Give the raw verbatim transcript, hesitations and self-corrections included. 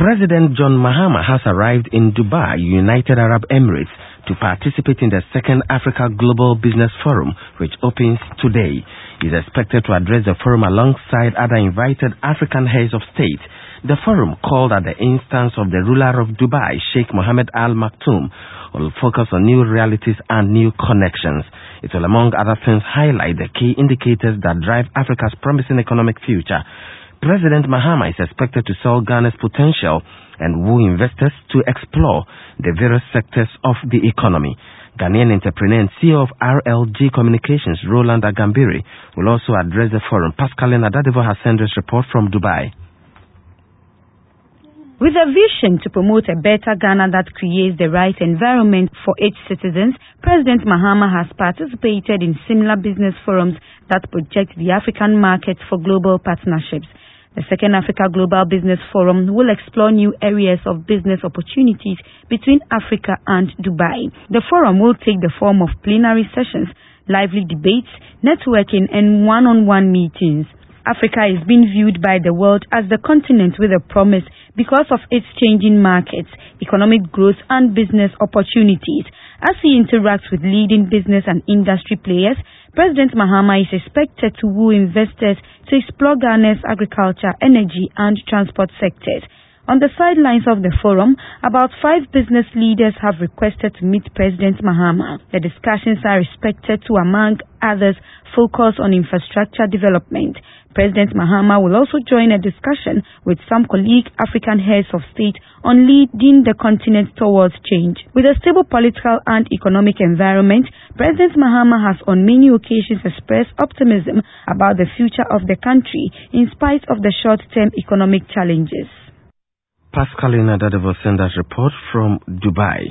President John Mahama has arrived in Dubai, United Arab Emirates, to participate in the second Africa Global Business Forum, which opens today. He is expected to address the forum alongside other invited African heads of state. The forum, called at the instance of the ruler of Dubai, Sheikh Mohammed Al Maktoum, will focus on new realities and new connections. It will, among other things, highlight the key indicators that drive Africa's promising economic future. President Mahama is expected to sell Ghana's potential and woo investors to explore the various sectors of the economy. Ghanaian entrepreneur and C E O of R L G Communications, Roland Agambiri, will also address the forum. Pascaline Adadivo has sent this report from Dubai. With a vision to promote a better Ghana that creates the right environment for its citizens, President Mahama has participated in similar business forums that project the African market for global partnerships. The second Africa Global Business Forum will explore new areas of business opportunities between Africa and Dubai. The forum will take the form of plenary sessions, lively debates, networking, and one-on-one meetings. Africa is being viewed by the world as the continent with a promise because of its changing markets, economic growth, and business opportunities. As he interacts with leading business and industry players, President Mahama is expected to woo investors to explore Ghana's agriculture, energy, and transport sectors. On the sidelines of the forum, about five business leaders have requested to meet President Mahama. The discussions are expected to, among others, focus on infrastructure development. President Mahama will also join a discussion with some colleague African heads of state on leading the continent towards change. With a stable political and economic environment, President Mahama has on many occasions expressed optimism about the future of the country in spite of the short-term economic challenges. Pascaline Adadivo sent us report from Dubai.